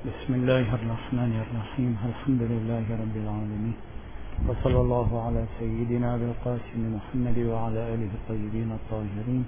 بسم الله الرحمن الرحيم. الحمد لله رب العالمين، وصلى الله على سيدنا أبي القاسم محمد وعلى آله الطيبين الطاهرين.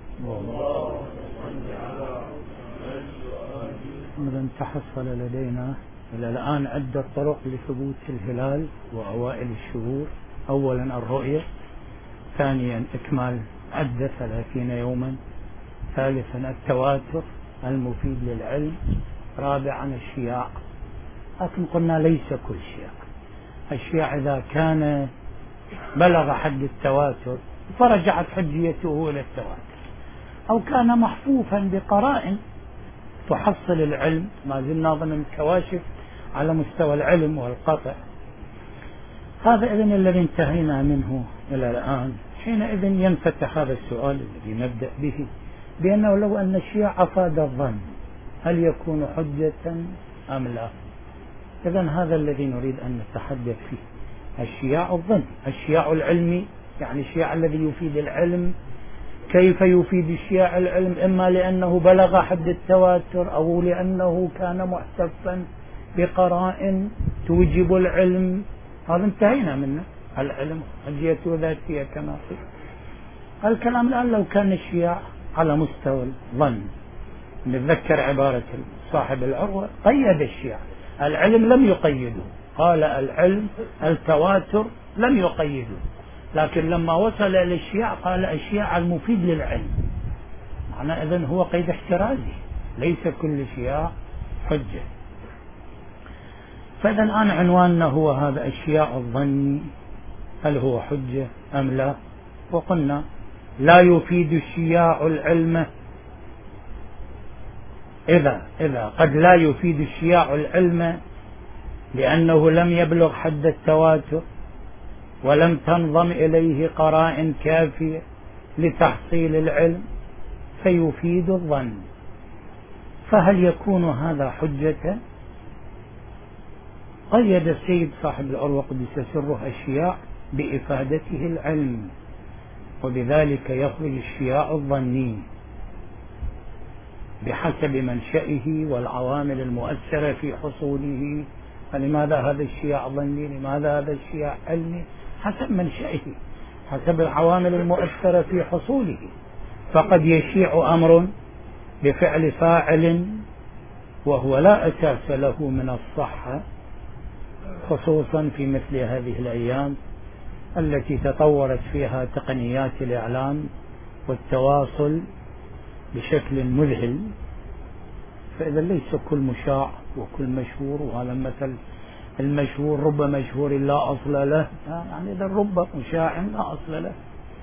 إذا تحصل لدينا إلى الآن عدة طرق لثبوت الهلال وأوائل الشهور. أولا الرؤية، ثانيا إكمال عدة 30 يوما، ثالثا التواتر المفيد للعلم، رابعا الشياع. لكن قلنا ليس كل شيء. الشياع إذا كان بلغ حد التواتر فرجعت حجيته إلى التواتر، أو كان محفوفا بقرائن تحصل العلم، ما زلنا ضمن كواشف على مستوى العلم والقطع. هذا إذن الذي انتهينا منه إلى الآن. حينئذ ينفتح هذا السؤال الذي نبدأ به، بأنه لو أن الشياع أفاد الظن هل يكون حجة أم لا؟ إذن هذا الذي نريد أن نتحدث فيه. الشياع الظن، الشياع العلمي، يعني الشياع الذي يفيد العلم. كيف يفيد الشياع العلم؟ إما لأنه بلغ حد التواتر، أو لأنه كان محتفا بقرائن توجب العلم. هذا انتهينا منه. العلم حجيته ذاتية كما قلت. الكلام الآن لو كان الشياع على مستوى الظن، نتذكر عبارة صاحب العروة قيد الشياع، العلم لم يقيده، قال العلم التواتر لم يقيده، لكن لما وصل إلى الشياع قال الشياع المفيد للعلم. معنى إذن هو قيد احترازي، ليس كل شياع حجة. فإذا الآن عنواننا هو هذا الشياع الظني، هل هو حجة أم لا؟ وقلنا لا يفيد الشياع العلم إذا قد لا يفيد الشياع العلم لأنه لم يبلغ حد التواتر ولم تنضم إليه قرائن كافية لتحصيل العلم، فيفيد الظن. فهل يكون هذا حجة؟ قيد السيد صاحب العروة قدس سره الشياع بإفادته العلم، وبذلك يخرج الشياع الظني بحسب منشئه والعوامل المؤثرة في حصوله. فلماذا هذا الشياع ظني؟ لماذا هذا الشياع علمي؟ حسب منشئه، حسب العوامل المؤثرة في حصوله. فقد يشيع أمر بفعل فاعل وهو لا أساس له من الصحة، خصوصا في مثل هذه الأيام التي تطورت فيها تقنيات الإعلام والتواصل بشكل مذهل. فإذا ليس كل مشاع وكل مشهور، وهذا مثل المشهور رب مشهور لا أصل له، يعني إذا رب مشاع لا أصل له.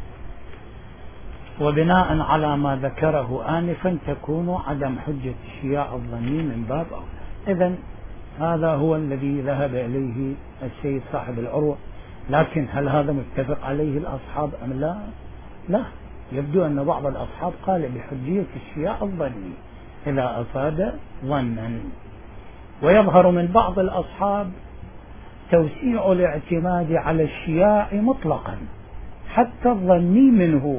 وبناء على ما ذكره آنفا تكون عدم حجة الشياع الظني من باب أولى. إذن هذا هو الذي ذهب إليه السيد صاحب العروة. لكن هل هذا متفق عليه الأصحاب أم لا؟ لا، يبدو أن بعض الأصحاب قال بحجية الشياع الظني إذا أفاد ظنا، ويظهر من بعض الأصحاب توسيع الاعتماد على الشياع مطلقا حتى الظني منه.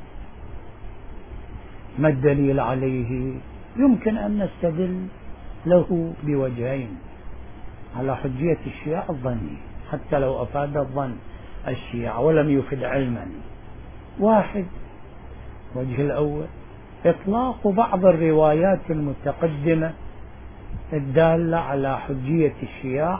ما الدليل عليه؟ يمكن أن نستدل له بوجهين على حجية الشياع الظني حتى لو أفاد الظن الشياع ولم يفد علما. واحد، وجه الأول إطلاق بعض الروايات المتقدمة الدالة على حجية الشياع،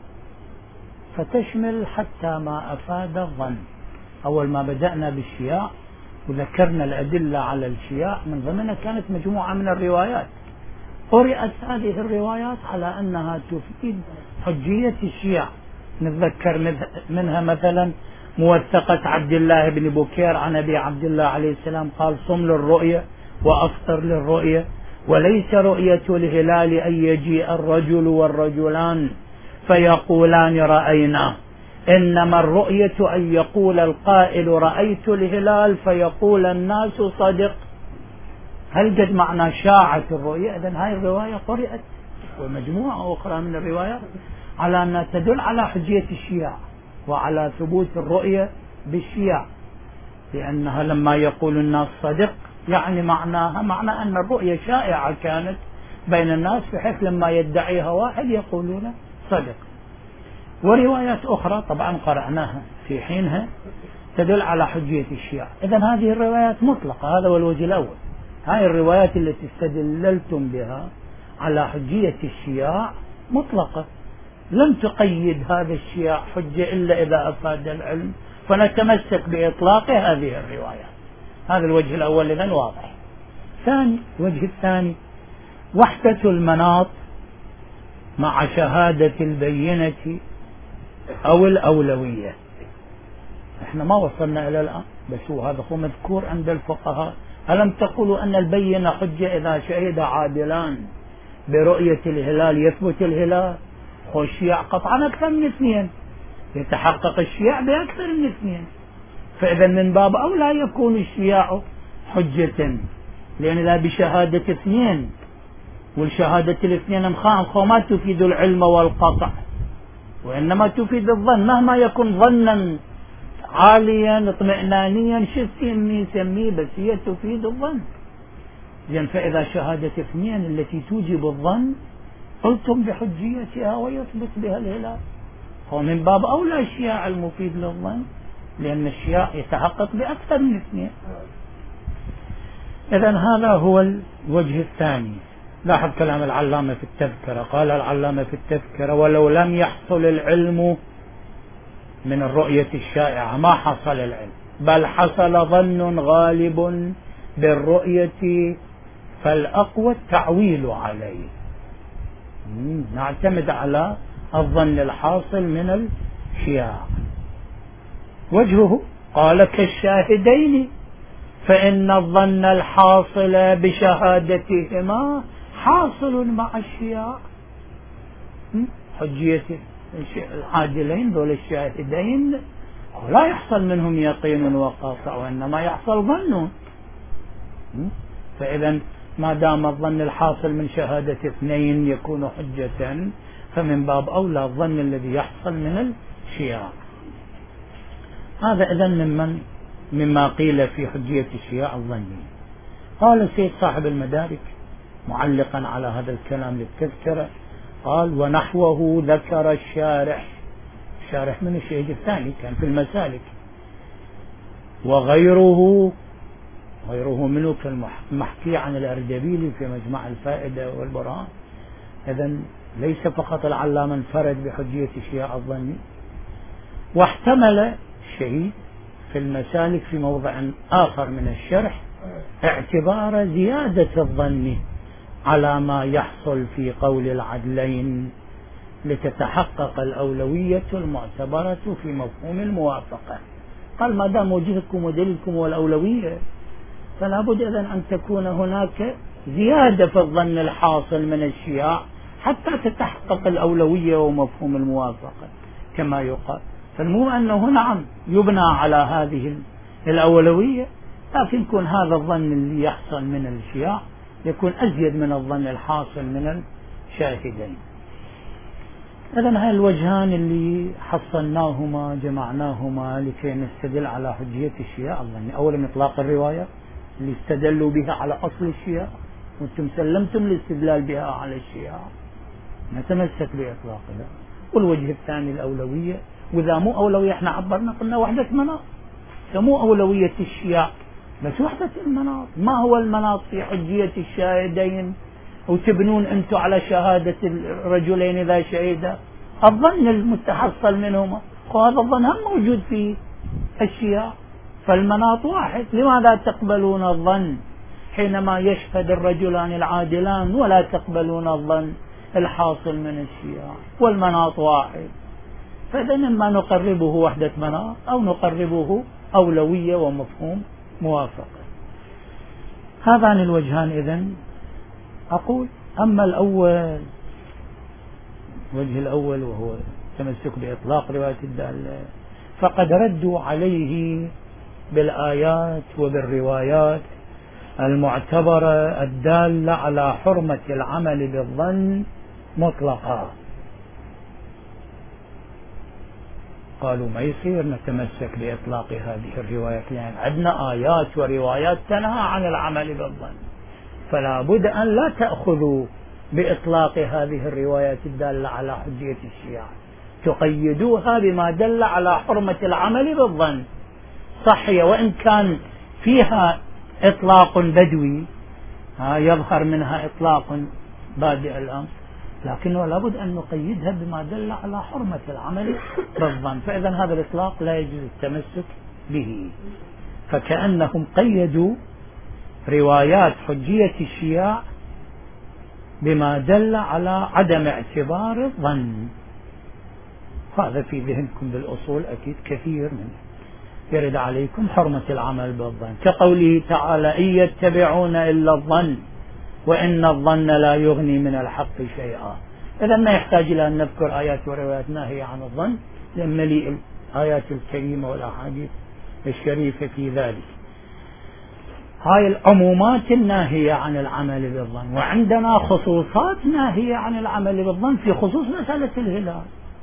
فتشمل حتى ما أفاد الظن. أول ما بدأنا بالشياع وذكرنا الأدلة على الشياع، من ضمنها كانت مجموعة من الروايات قرأت هذه الروايات على أنها تفيد حجية الشياع. نتذكر منها مثلا موثقة عبد الله بن بكير عن أبي عبد الله عليه السلام قال: صم للرؤية وأفطر للرؤية، وليس رؤية الهلال أن يجيء الرجل والرجلان فيقولان رأينا، إنما الرؤية أن يقول القائل رأيت الهلال فيقول الناس صدق. هل قد معنى شاعت الرؤية؟ إذن هاي الرواية قرأت ومجموعة أخرى من الروايات على أنها تدل على حجية الشياع وعلى ثبوت الرؤية بالشياع، لأنها لما يقول الناس صدق يعني معناها معنى أن الرؤية شائعة كانت بين الناس بحيث لما يدعيها واحد يقولون صدق. وروايات أخرى طبعا قرأناها في حينها تدل على حجية الشيعة. إذن هذه الروايات مطلقة، هذا هو الوجه الأول. هذه الروايات التي استدللتم بها على حجية الشيعة مطلقة، لم تقيد هذا الشيعة حجة إلا إذا أفاد العلم، فنتمسك بإطلاق هذه الروايات. هذا الوجه الأول إذن واضح. الوجه الثاني وحدة المناط مع شهادة البينة أو الأولوية. احنا ما وصلنا إلى الآن، بس هذا هو مذكور عند الفقهاء. ألم تقولوا أن البينة حجة إذا شهد عادلان برؤية الهلال يثبت الهلال؟ والشيع قطعا أكثر من 2، يتحقق الشيع بأكثر من 2. فإذا من باب أولى يكون الشياع حجة، لأن لا بشهادة 2، والشهادة 2 ما تفيد العلم والقطع، وإنما تفيد الظن، مهما يكون ظنا عاليا اطمئنانيا سميه، بس هي تفيد الظن. فإذا شهادة 2 التي توجب الظن قلتم بحجيتها ويثبت بها الهلال، هو من باب أولى الشياع المفيد للظن، لأن الشياع يتحقق بأكثر من 2. إذن هذا هو الوجه الثاني. لاحظ كلام العلامة في التذكرة، قال العلامة في التذكرة: ولو لم يحصل العلم من الرؤية الشائعة، ما حصل العلم، بل حصل ظن غالب بالرؤية، فالأقوى التعويل عليه. نعتمد على الظن الحاصل من الشياع. وجهه قال: كالشاهدين، فإن الظن الحاصل بشهادتهما حاصل مع الشياع. حجية العادلين ذول الشاهدين لا يحصل منهم يقين وقاطع، وإنما يحصل ظن. فإذا ما دام الظن الحاصل من شهادة 2 يكون حجة، فمن باب أولى الظن الذي يحصل من الشياع. هذا إذن مما قيل في حجية الشياع الظني. قال السيد صاحب المدارك معلقا على هذا الكلام للتذكرة، قال: ونحوه ذكر الشارح من الشهيد الثاني كان في المسالك، وغيره منه كالمحكي عن الأردبيلي في مجمع الفائدة والبرهان. إذن ليس فقط العلامة انفرد بحجية الشياع الظني، واحتمل الشهيد في المسالك في موضع آخر من الشرح اعتبار زيادة الظن على ما يحصل في قول العدلين لتتحقق الأولوية المعتبرة في مفهوم الموافقة. قال: ما دام وجهكم ودليلكم والأولوية، فلا بد إذن أن تكون هناك زيادة في الظن الحاصل من الشياع حتى تتحقق الأولوية ومفهوم الموافقة كما يقال. فالمهم أنه نعم يبنى على هذه الأولوية، لكن يكون هذا الظن اللي يحصل من الشياع يكون أزيد من الظن الحاصل من الشاهدين. إذن هاي الوجهان اللي حصلناهما جمعناهما لكي نستدل على حجية الشياع الظني. أولا إطلاق الرواية اللي استدلوا بها على أصل الشياع، وانتم سلمتم الاستدلال بها على الشياع، نتمسك بإطلاقها. والوجه الثاني الأولوية، وإذا مو أولوية احنا عبرنا قلنا وحدة مناط، فمو أولوية الشياع بس وحدة المناط. ما هو المناط في حجية الشاهدين وتبنون أنتم على شهادة الرجلين إذا شهدا؟ الظن المتحصل منهما، وهذا الظن هم موجود في الشياع، فالمناط واحد. لماذا تقبلون الظن حينما يشهد الرجلان العادلان ولا تقبلون الظن الحاصل من الشياع؟ والمناط واحد. فإذا إما نقربه وحدة مناط أو نقربه أولوية ومفهوم موافقة. هذان الوجهان. إذن أقول: أما الأول، الوجه الأول وهو التمسك بإطلاق رواية الدالة، فقد ردوا عليه بالآيات وبالروايات المعتبرة الدالة على حرمة العمل بالظن مطلقا. قالوا ما يصير نتمسك بإطلاق هذه الروايات، لأن عندنا آيات وروايات تنهى عن العمل بالظن، فلا بد أن لا تأخذوا بإطلاق هذه الروايات الدالة على حجية الشيعة، تقيدوها بما دل على حرمة العمل بالظن. صحيح، وإن كان فيها إطلاق بدوي يظهر منها إطلاق بادئ الأمر، لكنه لابد أن نقيدها بما دل على حرمة العمل بالظن. فإذا هذا الإطلاق لا يجوز التمسك به. فكأنهم قيدوا روايات حجية الشيعة بما دل على عدم اعتبار الظن. هذا في ذهنكم بالأصول أكيد كثير منه يرد عليكم حرمة العمل بالظن، كقوله تعالى: إن يتبعون إلا الظن وإن الظن لا يغني من الحق شيئا. إذا ما يحتاج إلى أن نذكر آيات وروايات ناهية عن الظن، لأن مليء الآيات الكريمة والأحاديث الشريفة في ذلك. هاي العمومات الناهية عن العمل بالظن، وعندنا خصوصات ناهية عن العمل بالظن في خصوص مسألة الهلال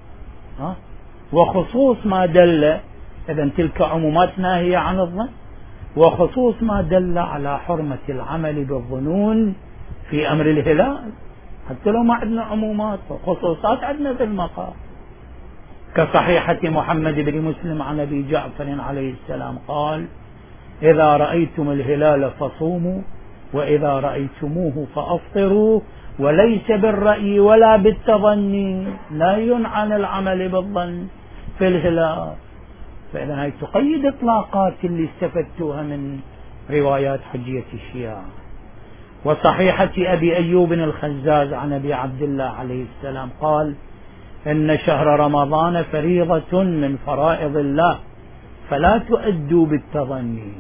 وخصوص ما دل. إذا تلك عمومات ناهية عن الظن، وخصوص ما دل على حرمة العمل بالظنون في أمر الهلال. حتى لو ما عندنا عمومات وخصوصات عندنا في المقام، كصحيحة محمد بن مسلم عن أبي جعفر عليه السلام قال: إذا رأيتم الهلال فصوموا، وإذا رأيتموه فأفطروا، وليس بالرأي ولا بالتظني نهي عن العمل بالظن في الهلال. فإذا هي تقيد إطلاقات اللي استفدتوها من روايات حجية الشيعة. وصحيحة أبي أيوب الخزاز عن أبي عبد الله عليه السلام قال: إن شهر رمضان فريضة من فرائض الله فلا تؤدوا بالتظني.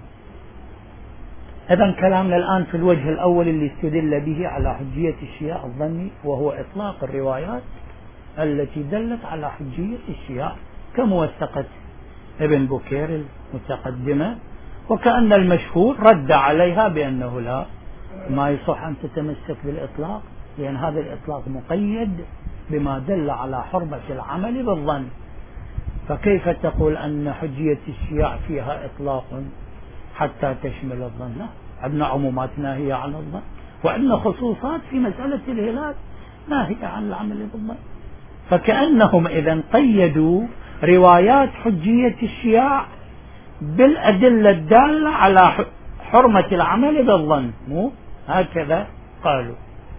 إذا كلامنا الآن في الوجه الأول اللي استدل به على حجية الشيعة الظني، وهو إطلاق الروايات التي دلت على حجية الشيعة كموثقة ابن بكير المتقدمة، وكأن المشهور رد عليها بأنه لا، ما يصح أن تتمسك بالإطلاق، لأن هذا الإطلاق مقيد بما دل على حرمة العمل بالظن. فكيف تقول أن حجية الشيعة فيها إطلاق حتى تشمل الظن؟ لا، عندنا عمومات ناهية عن الظن، وعندنا خصوصات في مسألة الهلال ناهية عن العمل بالظن. فكأنهم إذا قيدوا روايات حجية الشيعة بالأدلة الدالة على حرمة العمل بالظن، مو هكذا قالوا.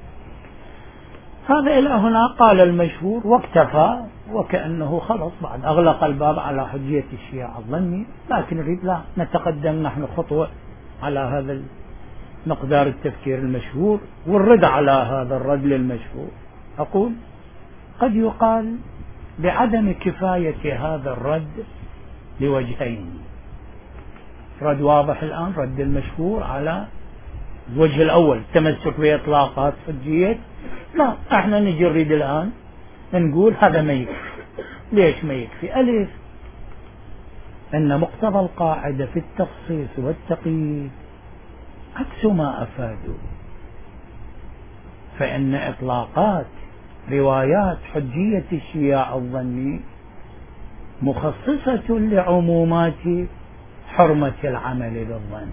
هذا إلى هنا قال المشهور واكتفى، وكأنه خلص بعد أغلق الباب على حجية الشيعة الظني. لكن نريد لا نتقدم نحن خطوة على هذا مقدار التفكير المشهور والرد على هذا الرد للمشهور. أقول قد يقال بعدم كفاية هذا الرد لوجهين. رد واضح الآن، رد المشهور على الوجه الأول تمسك بإطلاقات حجية. لا، احنا نجي نريد الآن نقول هذا ما يكفي. ليش ما يكفي؟ ألف، أن مقتضى القاعدة في التخصيص والتقييد عكس ما أفادوا، فإن إطلاقات روايات حجية الشيعة الظني مخصصة لعمومات حرمة العمل بالظن.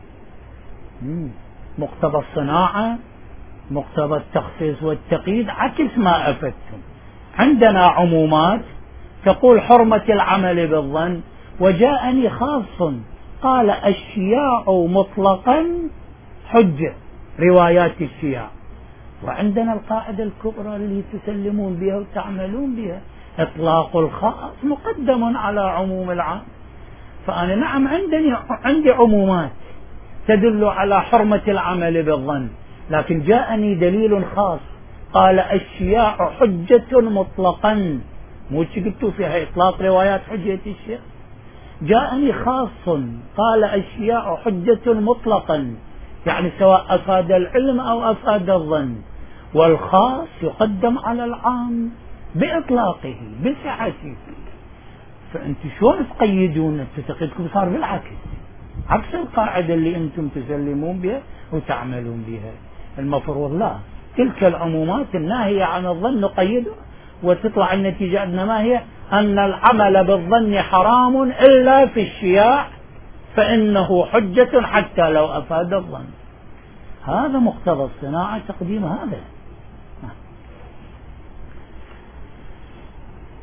مقتضى الصناعة، مقتضى التخصيص والتقييد عكس ما أفدتم. عندنا عمومات تقول حرمة العمل بالظن، وجاءني خاص قال الشياع مطلقا حجة، روايات الشياع. وعندنا القاعدة الكبرى اللي تسلمون بها وتعملون بها، إطلاق الخاص مقدم على عموم العام. فأنا نعم عندي عمومات تدل على حرمة العمل بالظن، لكن جاءني دليل خاص قال الشياع حجة مطلقا، مو قلتوا فيها إطلاق روايات حجة الشياع. جاءني خاص قال الشياع حجة مطلقا، يعني سواء أفاد العلم أو أفاد الظن، والخاص يقدم على العام بإطلاقه بسعته. فأنت شلون تقيدون؟ أنتم تقيدكم صار بالعكس، عكس القاعدة اللي أنتم تسلمون بها وتعملون بها. المفروض لا، تلك العمومات الناهية عن الظن نقيدها، وتطلع النتيجة عندنا ما هي؟ أن العمل بالظن حرام إلا في الشياع فإنه حجة حتى لو أفاد الظن. هذا مقتضى الصناعة، تقديم هذا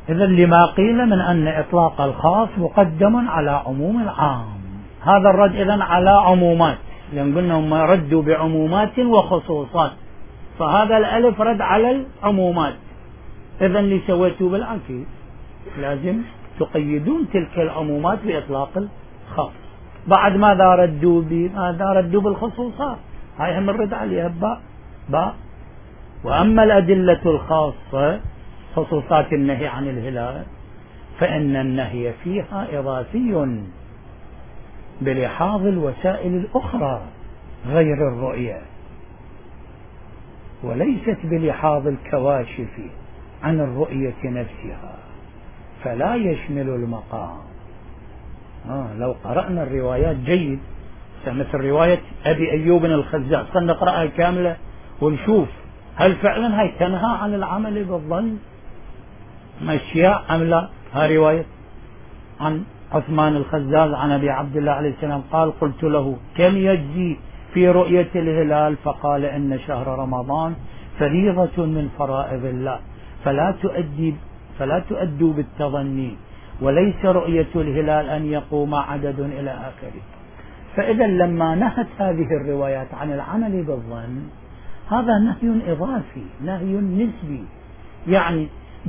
إذا لما قيل من أن إطلاق الخاص مقدم على عموم العام، هذا الرد إذن على عمومات، لأن قلنا هم ردوا بعمومات وخصوصات، فهذا الألف رد على العمومات. إذن اللي سويتوا بالعكس، لازم تقيدون تلك العمومات بإطلاق الخاص. بعد ماذا ردوا بالخصوصات، هاي هم الرد عليها باء. وأما الأدلة الخاصة خصوصات النهي عن الهلال فإن النهي فيها إضافي بلحاظ الوسائل الأخرى غير الرؤية، وليست بلحاظ الكواشف عن الرؤية نفسها، فلا يشمل المقام. لو قرأنا الروايات جيد، مثل رواية أبي أيوب الخزاز، خلينا نقرأها كاملة ونشوف هل فعلا هي تنهى عن العمل بالظن أشياء أم لا. هذه رواية عن عثمان الخزاز عن أبي عبد الله عليه السلام قال: قلت له: كم يجزي في رؤية الهلال؟ فقال: إن شهر رمضان فريضة من فرائض الله، فلا تؤدوا بالتظني، وليس رؤية الهلال أن يقوم عدد إلى آخره. فإذا لما نهت هذه الروايات عن العمل بالظن، هذا نهي إضافي، نهي نسبي، يعني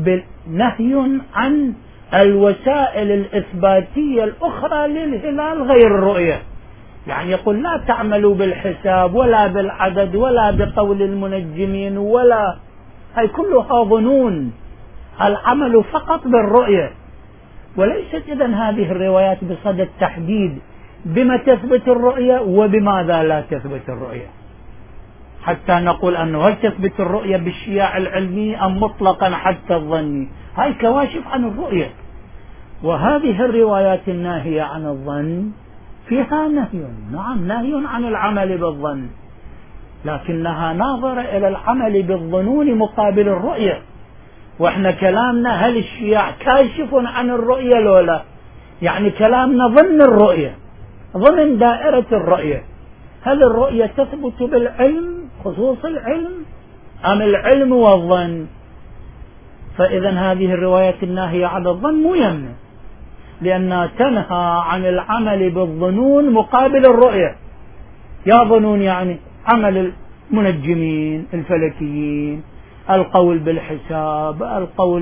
نهي عن الوسائل الإثباتية الأخرى للهلال غير الرؤية. يعني يقول: لا تعملوا بالحساب ولا بالعدد ولا بقول المنجمين، ولا هي كلها ظنون، العمل فقط بالرؤية. وليست إذن هذه الروايات بصدد التحديد بما تثبت الرؤية وبماذا لا تثبت الرؤية، حتى نقول أنه هل تثبت الرؤية بالشياع العلمي أم مطلقا حتى الظني. هاي كواشف عن الرؤية. وهذه الروايات الناهية عن الظن فيها نهي، نعم، نهي عن العمل بالظن، لكنها ناظرة إلى العمل بالظنون مقابل الرؤية. وإحنا كلامنا هل الشياع كاشف عن الرؤية لو لا، يعني كلامنا ضمن الرؤية، ضمن دائرة الرؤية. هل الرؤية تثبت بالعلم، خصوص العلم، أم العلم والظن؟ فإذا هذه الروايات الناهية عن الظن مو يمنع، لأنها تنهى عن العمل بالظنون مقابل الرؤية. يا ظنون يعني عمل المنجمين الفلكيين، القول بالحساب، القول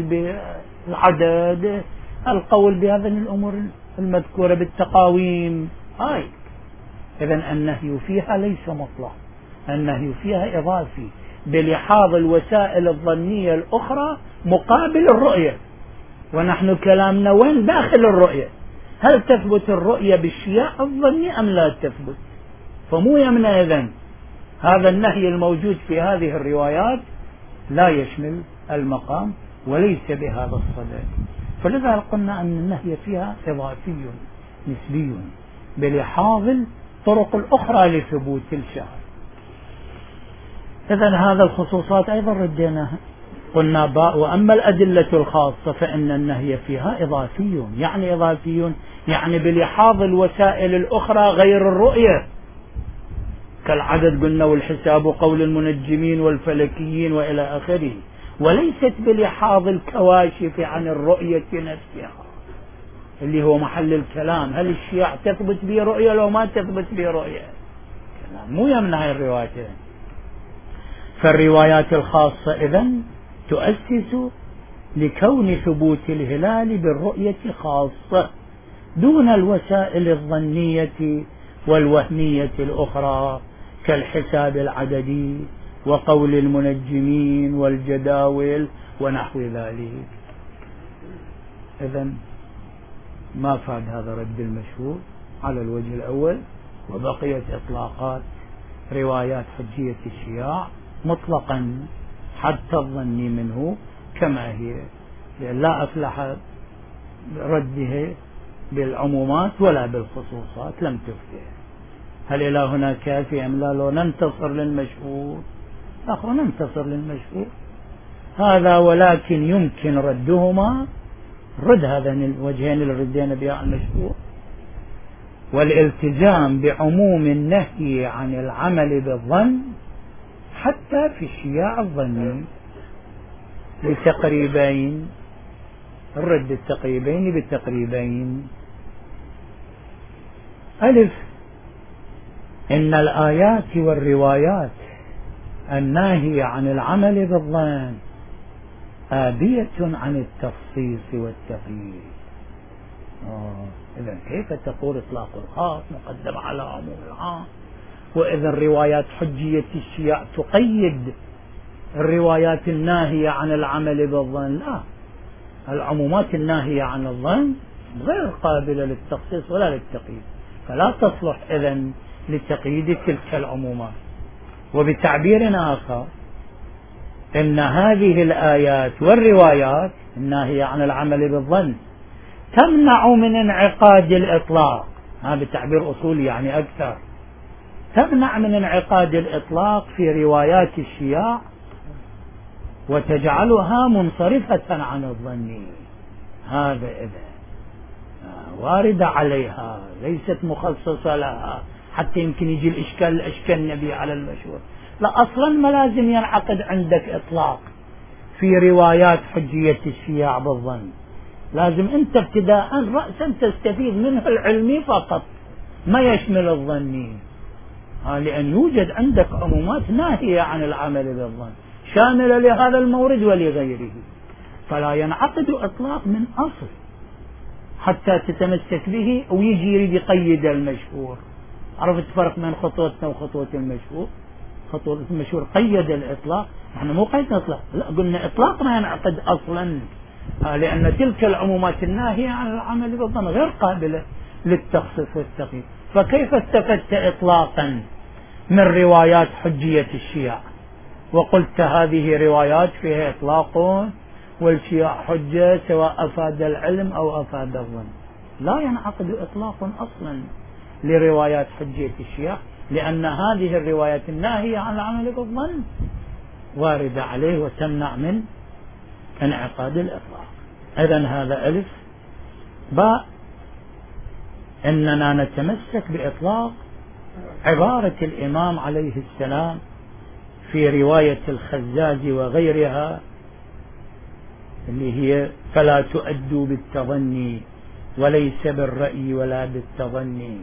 بالعدد، القول بهذه الأمور المذكورة بالتقاويم. هاي إذن النهي فيها ليس مطلق، النهي فيها إضافي بلحاظ الوسائل الظنية الأخرى مقابل الرؤية. ونحن كلامنا وين؟ داخل الرؤية. هل تثبت الرؤية بالشياع الظني أم لا تثبت؟ فمو يمنع إذن هذا النهي الموجود في هذه الروايات لا يشمل المقام وليس بهذا الصدد. فلذا قلنا أن النهي فيها إضافي نسبي بلحاظ الطرق الأخرى لثبوت الشهر. إذن هذا الخصوصات أيضا رديناها، قلنا باء. وأما الأدلة الخاصة فإن النهي فيها إضافي، يعني إضافي يعني بلحاظ الوسائل الأخرى غير الرؤية، كالعدد قلنا والحساب وقول المنجمين والفلكيين وإلى آخره، وليست بلحاظ الكواشف عن الرؤية نفسها اللي هو محل الكلام. هل الشياع تثبت به رؤية لو ما تثبت به رؤية؟ مو يمنع الروايتين. فالروايات الخاصة إذن تؤسس لكون ثبوت الهلال بالرؤية خاصة دون الوسائل الظنية والوهمية الأخرى كالحساب العددي وقول المنجمين والجداول ونحو ذلك. إذن ما فاد هذا رد المشهور على الوجه الأول، وبقيت إطلاقات روايات حجية الشياع مطلقا حتى الظني منه كما هي، لا أفلح رده بالعمومات ولا بالخصوصات، لم تفلح. هل إلى هنا كافي أم لا؟ لو ننتصر للمشهور أخو ننتصر للمشهور هذا، ولكن يمكن ردهما، رد هذين الوجهين اللي ردينا بها المشهور، والالتزام بعموم النهي عن العمل بالظن حتى في الشياع الظني لتقريبين. نرد التقريبين بالتقريبين. ألف: إن الآيات والروايات الناهية عن العمل بالظن آبية عن التخصيص والتقييد. إذن كيف تقول إطلاق الخاص مقدم على عموم العام؟ وإذا الروايات حجية الشيعة تقيد الروايات الناهية عن العمل بالظن؟ لا، العمومات الناهية عن الظن غير قابلة للتخصيص ولا للتقييد، فلا تصلح إذن لتقييد تلك العمومات. وبتعبير آخر، إن هذه الآيات والروايات الناهية عن العمل بالظن تمنع من انعقاد الإطلاق، هذا بتعبير أصولي يعني أكثر، تمنع من انعقاد الإطلاق في روايات الشياع وتجعلها منصرفة عن الظن. هذا إذا واردة عليها ليست مخصصة لها، حتى يمكن يجي الإشكال النبي على المشهور. لا، أصلا ما لازم ينعقد عندك إطلاق في روايات حجية الشياع بالظن، لازم أنت ابتداء رأسا تستفيد منه العلمي فقط ما يشمل الظني، لأن يوجد عندك عمومات ناهية عن العمل بالظن شاملة لهذا المورد ولغيره، فلا ينعقد إطلاق من أصل حتى تتمسك به ويجي يريد يقيد المشهور. عرفت الفرق بين خطوتنا وخطوة المشهور؟ خطوة المشهور قيد الإطلاق، احنا مو قيدنا إطلاق، لا، قلنا إطلاق ما ينعقد أصلا، لأن تلك العمومات الناهية عن العمل بالظن غير قابلة للتخصيص والتقييد. فكيف استفدت إطلاقا من روايات حجية الشيعة وقلت هذه روايات فيها إطلاق والشياع حجة سواء أفاد العلم أو أفاد الظن؟ لا ينعقد إطلاق أصلا لروايات حجية الشيعة، لأن هذه الروايات الناهية عن العمل بالظن واردة عليه وتمنع من انعقاد الإطلاق. إذن هذا ألف. باء: إننا نتمسك بإطلاق عبارة الإمام عليه السلام في رواية الخزاز وغيرها اللي هي فلا تؤدوا بالتظني وليس بالرأي ولا بالتظني.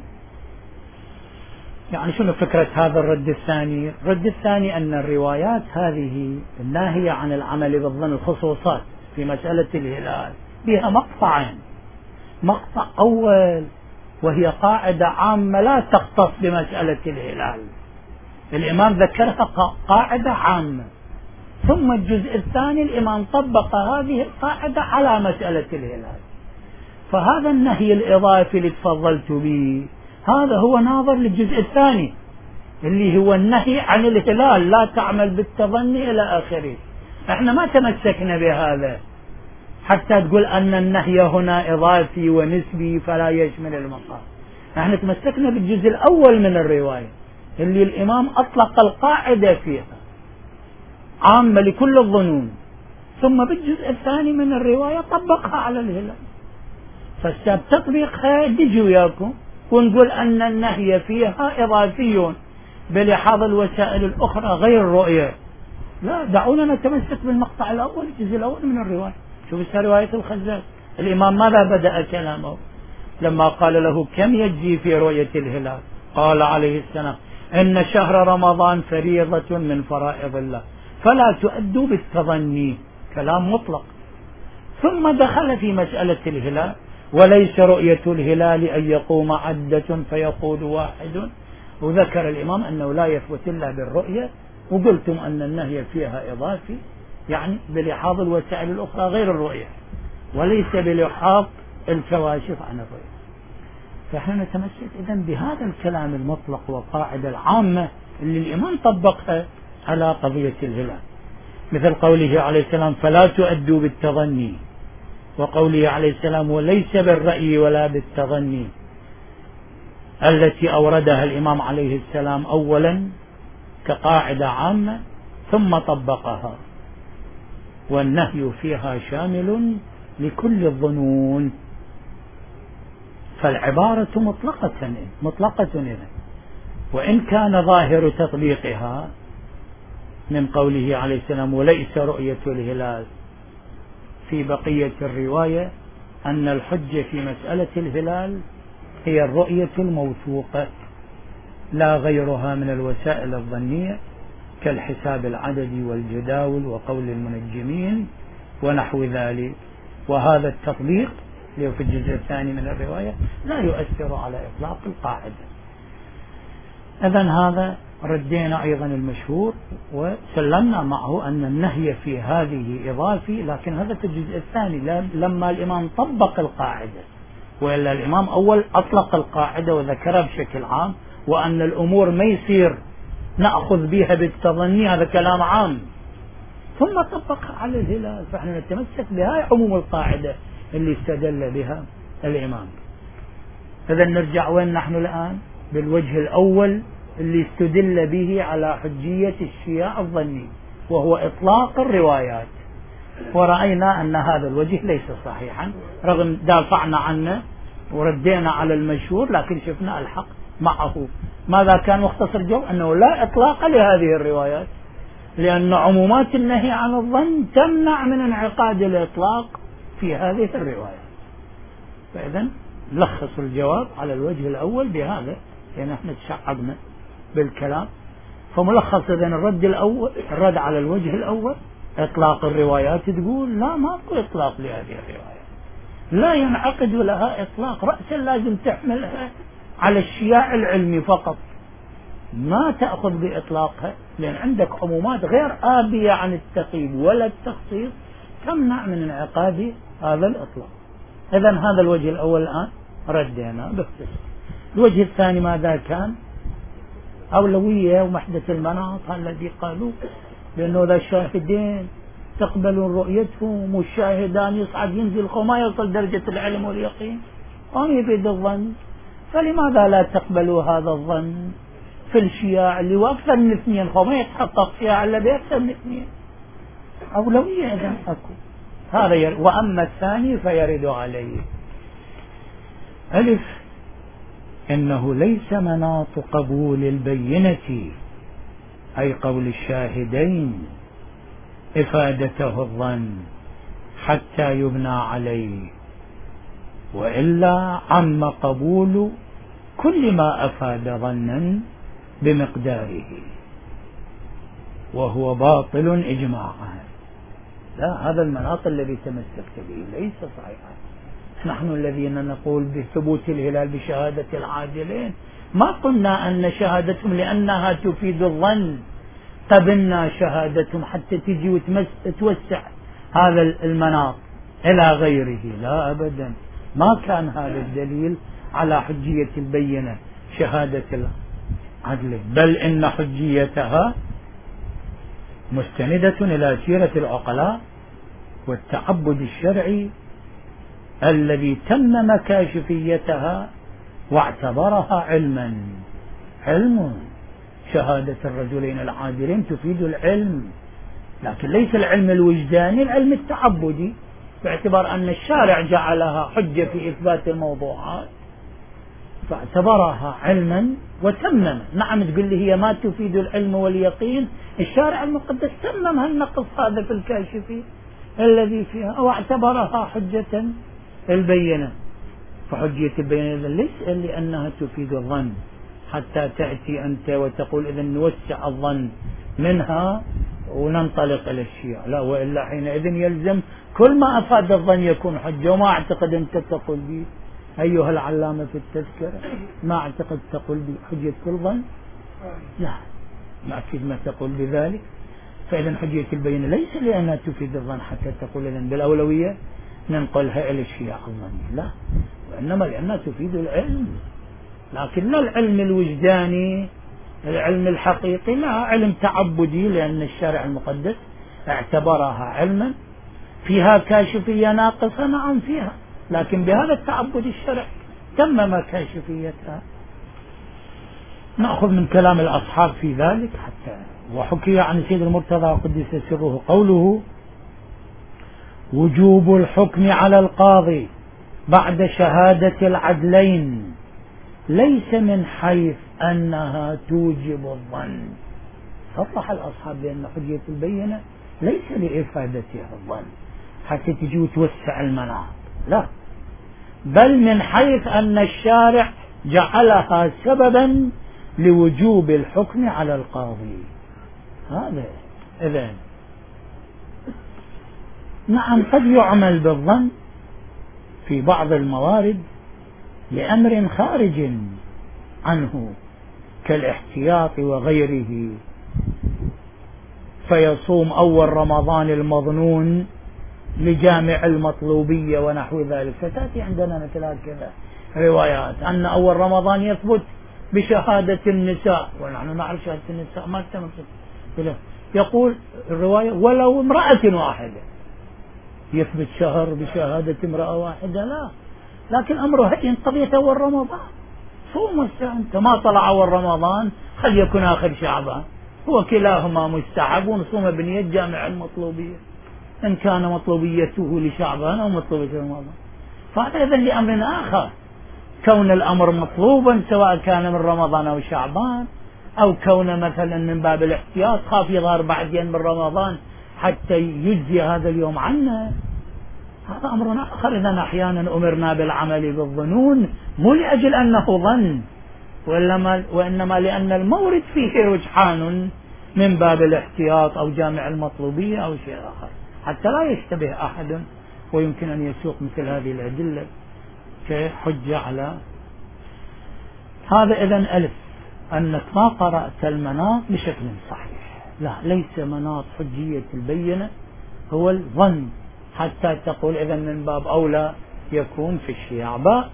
يعني شنو فكرة هذا الرد الثاني؟ الرد الثاني أن الروايات هذه الناهية عن العمل بالظن الخصوصات في مسألة الهلال بها مقطعين: مقطع أول وهي قاعدة عامة لا تختص بمسألة الهلال، الإمام ذكرها قاعدة عامة، ثم الجزء الثاني الإمام طبق هذه القاعدة على مسألة الهلال. فهذا النهي الإضافي اللي تفضلت به هذا هو ناظر للجزء الثاني اللي هو النهي عن الهلال، لا تعمل بالتظني إلى آخره. احنا ما تمسكنا بهذا حتى تقول أن النهي هنا إضافي ونسبي فلا يشمل المقام، احنا تمسكنا بالجزء الأول من الرواية اللي الإمام أطلق القاعدة فيها عامة لكل الظنون، ثم بالجزء الثاني من الرواية طبقها على الهلال. فالسبب تطبيقها نجي وياكم ونقول أن النهي فيها إضافي بلحاظ الوسائل الأخرى غير الرؤية. لا، دعونا نتمسك بالمقطع الأول، الجزء الأول من الرواية. شوف رواية الخزاز، الإمام ماذا بدأ كلامه لما قال له كم يجزي في رؤية الهلال؟ قال عليه السلام إن شهر رمضان فريضة من فرائض الله فلا تؤدوا بالتظني، كلام مطلق. ثم دخل في مسألة الهلال: وليس رؤية الهلال أن يقوم عدة فيقول واحد، وذكر الإمام أنه لا يثبت إلا بالرؤية، وقلتم أن النهي فيها إضافي يعني بلحاظ الوسائل الأخرى غير الرؤية وليس بلحاظ الكواشف عن الرؤية. فإحنا نتمسك إذن بهذا الكلام المطلق والقاعدة العامة اللي الإمام طبقها على قضية الهلال، مثل قوله عليه السلام فلا تؤدوا بالتظني، وقوله عليه السلام وليس بالرأي ولا بالتظني، التي أوردها الإمام عليه السلام أولا كقاعدة عامة ثم طبقها، والنهي فيها شامل لكل الظنون. فالعبارة مطلقة إذن، وإن كان ظاهر تطبيقها من قوله عليه السلام وليس رؤية الهلال في بقية الرواية أن الحجة في مسألة الهلال هي الرؤية الموثوقة لا غيرها من الوسائل الظنية كالحساب العددي والجداول وقول المنجمين ونحو ذلك. وهذا التطبيق اللي في الجزء الثاني من الرواية لا يؤثر على إطلاق القاعدة. إذن هذا ردينا أيضا المشهور وسلمنا معه أن النهي في هذه إضافي، لكن هذا في الجزء الثاني لما الإمام طبق القاعدة، وإلا الإمام أول أطلق القاعدة وذكرها بشكل عام، وأن الأمور ما يصير نأخذ بها بالتظني، هذا كلام عام، ثم طبقها على الهلال، فإحنا نتمسك بهاي عموم القاعدة اللي استدل بها الإمام. إذا نرجع وين نحن الآن؟ بالوجه الأول اللي استدل به على حجية الشياع الظني، وهو إطلاق الروايات، ورأينا أن هذا الوجه ليس صحيحا رغم دافعنا عنه وردينا على المشهور، لكن شفنا الحق معه. ماذا كان مختصر جو؟ أنه لا إطلاق لهذه الروايات، لأن عمومات النهي عن الظن تمنع من انعقاد الإطلاق في هذه الرواية. فإذا لخص الجواب على الوجه الأول بهذا، لأن احنا تشعبنا بالكلام. فملخص إذن الرد على الوجه الأول إطلاق الروايات، تقول لا، ماكو إطلاق لهذه الرواية، لا ينعقد لها إطلاق، رأسا لازم تحملها على الشياع العلمي فقط، ما تأخذ بإطلاقها، لأن عندك عمومات غير آبية عن التقييد ولا التخصيص تمنع من انعقاد هذا الإطلاق. إذن هذا الوجه الأول الآن ردينا باختصار. الوجه الثاني ماذا كان؟ أولوية ومحدث المناط الذي قالوا لأنه ذا الشاهدين تقبلون رؤيتهم، والشاهدان يصعد ينزل وما يصل درجة العلم واليقين وما يفيد الظن، فلماذا لا تقبلوا هذا الظن في الشياع اللي أكثر من 2 وما يتحقق فيها إلا بأكثر من 2؟ أولوية إذن أكو هذا وأما الثاني فيرد عليه. ألف، إنه ليس مناط قبول البينة أي قول الشاهدين إفادته الظن حتى يبنى عليه، وإلا عم قبول كل ما أفاد ظنا بمقداره وهو باطل إجماعا. لا، هذا المناط الذي تمسكت به ليس صحيحا. نحن الذين نقول بثبوت الهلال بشهادة العادلين ما قلنا أن شهادتهم لأنها تفيد الظن قبلنا شهادتهم حتى تجي وتوسع هذا المناط إلى غيره، لا أبدا، ما كان هذا الدليل على حجية البينة شهادة العدل، بل إن حجيتها مستندة إلى سيرة العقلاء والتعبد الشرعي الذي تمم كاشفيتها واعتبرها علما. علم شهادة الرجلين العادلين تفيد العلم، لكن ليس العلم الوجداني، العلم التعبدي، باعتبار أن الشارع جعلها حجة في إثبات الموضوعات فاعتبرها علما وتمم. نعم، تقول لي هي ما تفيد العلم واليقين، الشارع المقدس تمم هالنقص هذا في الكاشفي الذي فيها واعتبرها حجة البينة. فحجية البينة ليس لأنها تفيد الظن حتى تأتي أنت وتقول إذا نوسع الظن منها وننطلق إلى الشيعة، لا، وإلا حينئذ يلزم كل ما أفاد الظن يكون حجة. وما أعتقد أنت تقول به أيها العلامة في التذكرة، ما أعتقد تقول بحجة كل ظن، لا، ما أكيد ما تقول بذلك. فإذا حجية البينة ليس لأنها تفيد الظن حتى تقول إذن بالأولوية ننقلها إلى الشيعة الظني، لا، وإنما لأنها تفيد العلم، لكن لا العلم الوجداني، العلم الحقيقي، لا، علم تعبدي، لأن الشارع المقدس اعتبرها علما فيها كاشفية ناقصة، نعم فيها، لكن بهذا التعبد الشرعي تمم كاشفيتها. نأخذ من كلام الأصحاب في ذلك حتى. وحكي عن سيد المرتضى قدس سره قوله: وجوب الحكم على القاضي بعد شهادة العدلين ليس من حيث أنها توجب الظن. صرح الأصحاب بأن حجية البينة ليس لإفادتها الظن حتى تجي وتوسع المناط، لا، بل من حيث أن الشارع جعلها سببا لوجوب الحكم على القاضي. هذا إذن نعم قد يعمل بالظن في بعض الموارد لأمر خارج عنه كالاحتياط وغيره، فيصوم أول رمضان المظنون لجامع المطلوبية ونحو ذلك. فتأتي عندنا مثل هكذا روايات أن أول رمضان يثبت بشهادة النساء، ونحن نعرف شهادة النساء ما تمثل، يقول الرواية ولو امرأة واحدة، يثبت شهر بشهادة امرأة واحدة؟ لا، لكن أمره هين قضية أول رمضان، صوم أنت ما طلع أول رمضان خل يكون آخر شعبان، هو كلاهما مستحب ونصوم بنية جامع المطلوبية إن كان مطلوبيته لشعبان أو مطلوبيته رمضان. فهذا إذن لأمر آخر، كون الأمر مطلوبا سواء كان من رمضان أو شعبان، أو كون مثلا من باب الاحتياط خاف يظهر بعدين من رمضان حتى يجزي هذا اليوم عنا، هذا أمر آخر. إذن أحيانا أمرنا بالعمل بالظنون مو لأجل أنه ظن، وإنما لأن المورد فيه رجحان من باب الاحتياط أو جامع المطلوبية أو شيء آخر، حتى لا يشتبه أحد ويمكن أن يسوق مثل هذه الأدلة كحجة على هذا. إذن ألف، أنك ما قرأت المناط بشكل صحيح، لا، ليس مناط حجية البينة هو الظن حتى تقول إذن من باب أولى يكون في الشيع.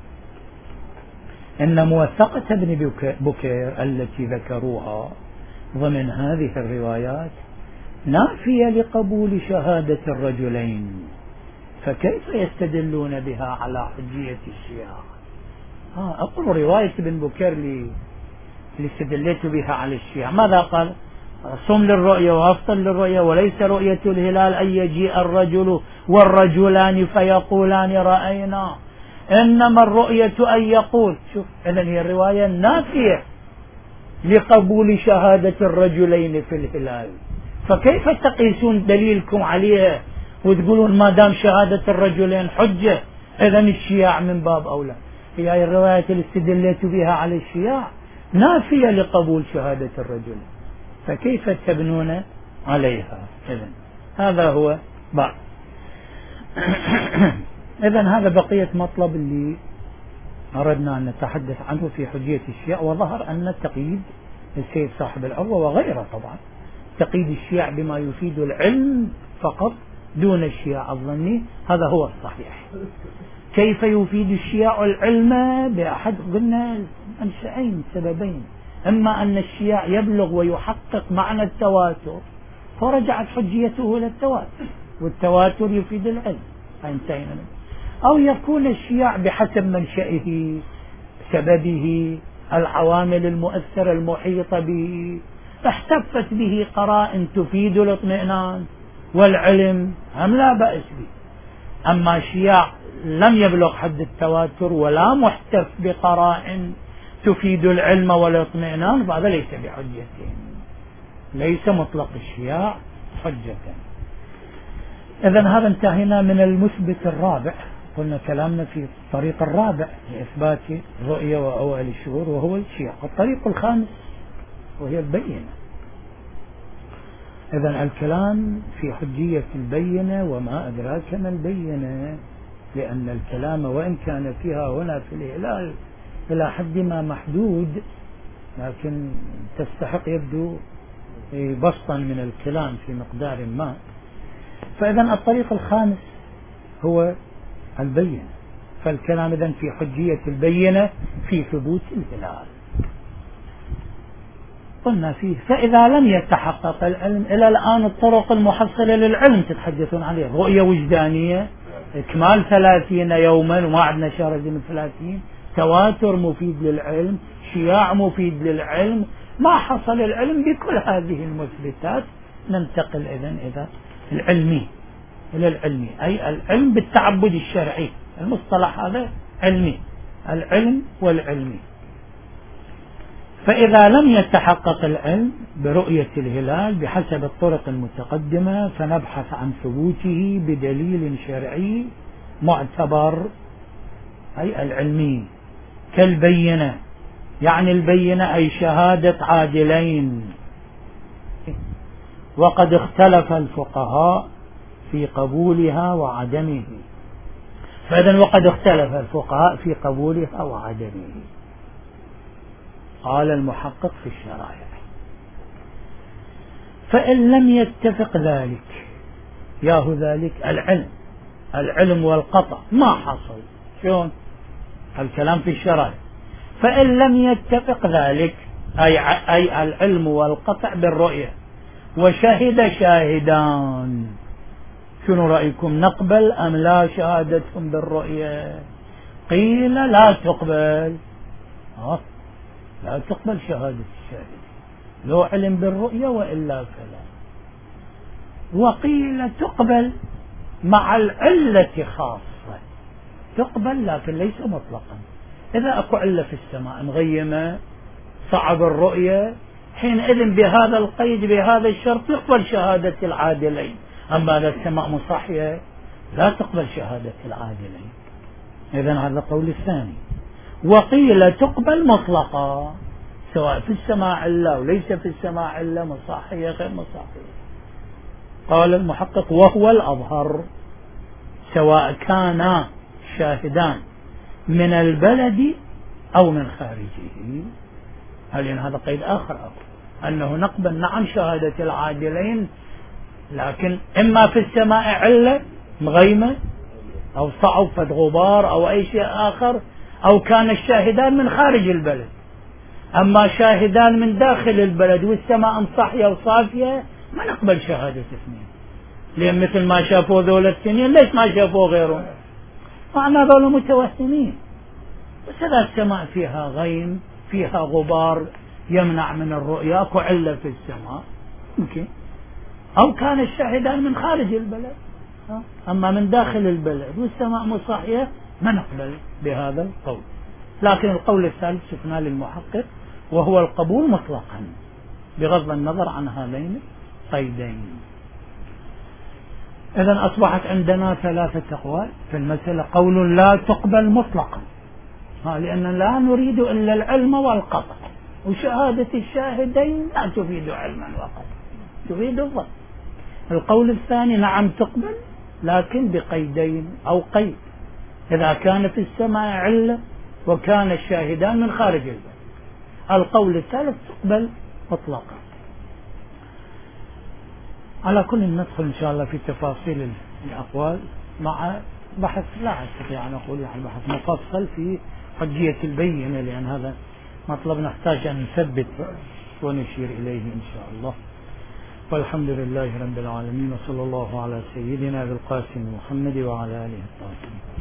إن موثقة ابن بكير التي ذكروها ضمن هذه الروايات نافية لقبول شهادة الرجلين، فكيف يستدلون بها على حجية الشيع؟ أقول رواية ابن بكير اللي استدلت بها على الشيع ماذا قال؟ صم للرؤية وافطر للرؤية، وليس رؤية الهلال أن يجيء الرجل والرجلان فيقولان رأينا، إنما الرؤية أن يقول. شوف، إذن هي الرواية نافية لقبول شهادة الرجلين في الهلال، فكيف تقيسون دليلكم عليها وتقولون ما دام شهادة الرجلين حجة إذن الشياع من باب أولى؟ هي الرواية اللي استدلت بها على الشياع نافية لقبول شهادة الرجل، فكيف تبنون عليها؟ إذن هذا هو بعض. إذن هذا بقية مطلب اللي أردنا أن نتحدث عنه في حجية الشيع. وظهر أن تقييد السيد صاحب العروة وغيره طبعا تقييد الشيع بما يفيد العلم فقط دون الشياع الظني، هذا هو الصحيح. كيف يفيد الشياع العلم؟ بأحد قلنا منشأين سببين، إما أن الشياع يبلغ ويحقق معنى التواتر فرجعت حجيته إلى التواتر، والتواتر يفيد العلم فانتهينا منه، أو يكون الشياع بحسب منشأه سببه العوامل المؤثرة المحيطة به احتفت به قرائن تفيد الاطمئنان والعلم هم لا بأس به. أما الشياع لم يبلغ حد التواتر ولا محتف بقرائن تفيد العلم والاطمئنان فهذا ليس بحجة، ليس مطلق الشياع حجة. إذن هذا انتهينا من المثبت الرابع، قلنا كلامنا في الطريق الرابع لإثبات الرؤية وأوائل الشهور وهو الشياع. الطريق الخامس وهي البينة. إذن الكلام في حجية البينة وما أدراك ما البينة، لأن الكلام وإن كان فيها هنا في الهلال إلى حد ما محدود لكن تستحق يبدو بسطا من الكلام في مقدار ما. فإذن الطريق الخامس هو البينة، فالكلام إذن في حجية البينة في ثبوت الهلال. قلنا فيه فإذا لم يتحقق العلم إلى الآن الطرق المحصلة للعلم تتحدثون عليه، رؤية وجدانية، إكمال 30 يوما وما عندنا شهر من 30، تواتر مفيد للعلم، شياع مفيد للعلم، ما حصل العلم بكل هذه المثبتات ننتقل إذن إلى العلمي، إلى العلمي أي العلم بالتعبد الشرعي، المصطلح هذا علمي، العلم والعلمي. فإذا لم يتحقق العلم برؤية الهلال بحسب الطرق المتقدمة فنبحث عن ثبوته بدليل شرعي معتبر، أي العلمي، كالبينة، يعني البينة أي شهادة عادلين. وقد اختلف الفقهاء في قبولها وعدمه. فإذن وقد اختلف الفقهاء في قبولها وعدمه. قال المحقق في الشرائع: فإن لم يتفق ذلك، ياهو ذلك العلم والقطع ما حصل. شلون الكلام في الشرائع؟ فإن لم يتفق ذلك أي العلم والقطع بالرؤية وشهد شاهدان، شنو رأيكم، نقبل أم لا شهادتهم بالرؤية؟ قيل لا تقبل، لا تقبل شهادة الشاهد لو علم بالرؤية وإلا فلا. وقيل تقبل مع العلة خاصة، تقبل لكن ليس مطلقا. إذا أكو علة في السماء مغيمة صعب الرؤية، حينئذ بهذا القيد بهذا الشرط يقبل شهادة العادلين. أما إذا السماء مصحية لا تقبل شهادة العادلين. إذن هذا القول الثاني. وقيل تقبل مطلقا، سواء في السماء علة وليس في السماء علة، مصحية غير مصحية. قال المحقق: وهو الأظهر، سواء كان شاهدان من البلد أو من خارجه. هل هذا قيد آخر أنه نقبل نعم شهادة العادلين، لكن إما في السماء علة مغيمة أو صعب غبار أو أي شيء آخر، أو كان الشاهدان من خارج البلد. أما شاهدان من داخل البلد والسماء مصحية وصافية ما نقبل شهادة اثنين، لأن مثل ما شافوا ذول السنين ليش ما شافوا غيرهم؟ معنى ذول متوهمين. بس إذا السماء فيها غيم فيها غبار يمنع من الرؤيا، اكو علة في السماء ممكن، أو كان الشاهدان من خارج البلد. أما من داخل البلد والسماء مصحية ما نقبل بهذا القول. لكن القول الثالث شفنا للمحقق وهو القبول مطلقا بغض النظر عن هذين القيدين. إذن أصبحت عندنا ثلاثة أقوال في المسألة. قول لا تقبل مطلقا، لأن لا نريد إلا العلم والقطع، وشهادة الشاهدين لا تفيد علما وقطع، تفيد الظن. القول الثاني نعم تقبل لكن بقيدين أو قيد، إذا كان في السماء علة وكان الشاهدان من خارج البلد. القول الثالث تقبل مطلقا. على كل ندخل إن شاء الله في تفاصيل الأقوال مع بحث، لا أستطيع أن أقول يعني بحث مفصل في حجية البينة، لأن هذا مطلب نحتاج أن نثبت ونشير إليه إن شاء الله. والحمد لله رب العالمين، وصلى الله على سيدنا بالقاسم محمد وعلى آله الطاهرين.